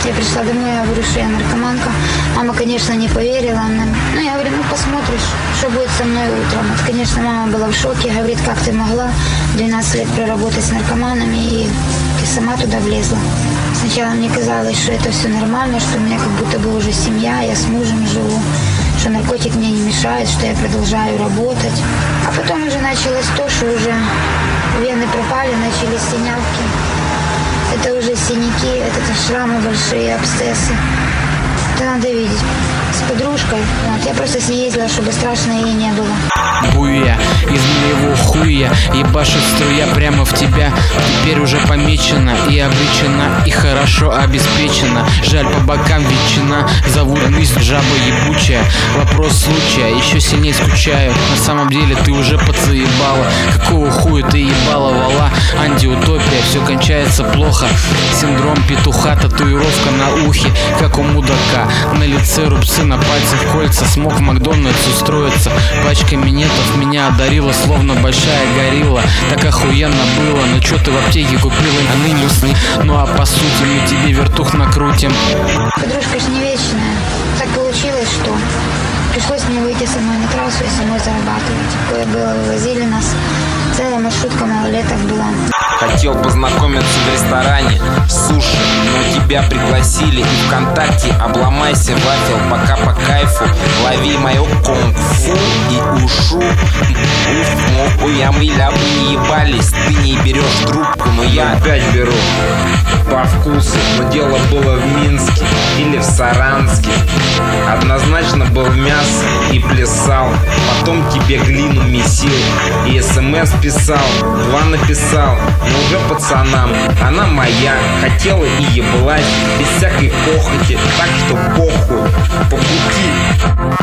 Я пришла домой, я говорю, что я наркоманка. Мама, конечно, не поверила. Ну, я говорю, ну, посмотришь, что будет со мной утром. Вот, конечно, мама была в шоке. Говорит, как ты могла 12 лет проработать с наркоманами, и ты сама туда влезла. Сначала мне казалось, что это все нормально, что у меня как будто бы уже семья, я с мужем живу, что наркотик мне не мешает, что я продолжаю работать. А потом уже началось то, что уже вены пропали, начались синявки. Это уже синяки, это шрамы большие, абсцессы. Это надо видеть. С подружкой. Вот, я просто с ней ездила, чтобы страшно ей не было. Буя из моего хуя ебашит струя прямо в тебя. Теперь уже помечена и обречена, и хорошо обеспечена. Жаль, по бокам ветчина. Зовут мысль жаба ебучая. Вопрос случая, еще сильнее скучаю. На самом деле ты уже подзаебала. Какого хуя ты ебала, вала? Антиутопия, все кончается плохо. Синдром петуха, татуировка на ухе, как у мудака. На лице рубцы, на пальцах кольца. Смог в Макдональдс устроиться. Пачка минетов меня одарила, словно большая горилла. Так охуенно было, ну чё ты в аптеке купила? А ныне сны. Ну а по сути мы тебе вертух накрутим. Подружка ж не вечная. Так получилось, что пришлось мне выйти самой на трассу и самой зарабатывать. Такое было, вывозили нас. Целая маршрутка малолеток была. Хотел познакомиться в ресторане суши, но тебя пригласили и ВКонтакте. Обломайся, вафел, пока по кайфу. Лови мое кунг-фу и ушу. Я мы не ебались, ты не берешь трубку, но я опять беру по вкусу. Но дело было в Минске или в Саранске. Однозначно был мясо и плясал. Потом тебе глину месил и СМС писал. 2 написал, но уже пацанам. Она моя, хотела и еблась, без всякой похоти. Так что похуй, по пути.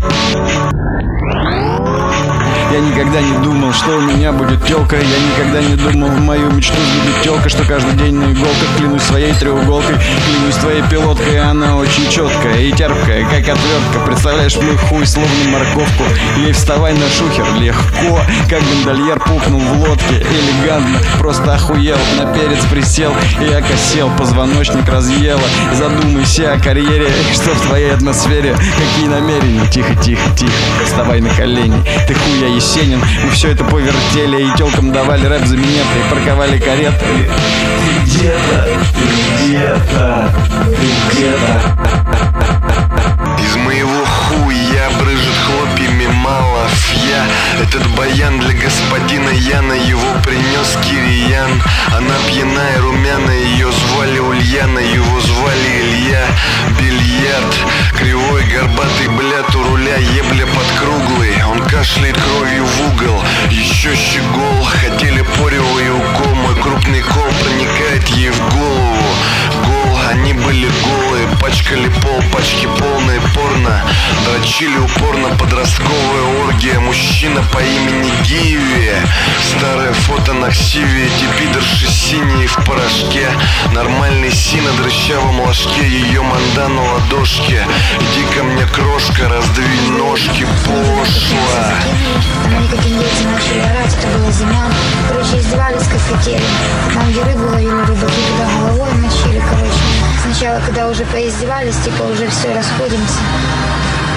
Я никогда не думал, что у меня будет тёлка. Я никогда не думал в мою мечту сбудет тёлка, что каждый день на иголках. Клянусь своей треуголкой, клянусь твоей пилоткой. Она очень четкая и терпкая, как отвертка. Представляешь, мой хуй словно морковку. Ей вставай на шухер легко, как гондольер пукнул в лодке. Элегантно, просто охуел. На перец присел и окосел, позвоночник разъела. Задумайся о карьере, что в твоей атмосфере. Какие намерения? Тихо, тихо, тихо, вставай на колени. Ты хуя Есенин, мы все это повертели. И тёлкам давали рэп за минеты, и парковали кареты. Ты где-то, ты где-то, ты где-то. Из моего хуя брызжет хлопьями малафья. Этот баян для господина Яна, его принес Кириян. Она пьяная, румяная, ее звали Ульяна, его звали Илья. Бильярд, кривой, горбатый, блядь, у руля, ебля под круглый. Он кашляет кровью в угол, еще щегол. Хотели порево и укол, мой крупный кол проникает ей в голову. Гол, они были голые, пачкали пол, пачки полные порно. Дрочили упорно, подростковая оргия. Мужчина по имени Гиви. Старое фото на ксиве, эти пидорши синие в порошке. Нормальный сина, дрыщавом ложке, ее манда на ладошке. Иди ко мне, крошка, раздвинь ножки, пошла. Там они как индейцы начали орать, это была зима. Короче, издевались, как хотели. Там, где рыбу ловили, рыбаки туда головой мочили, короче. Сначала, когда уже поиздевались, типа уже все, расходимся.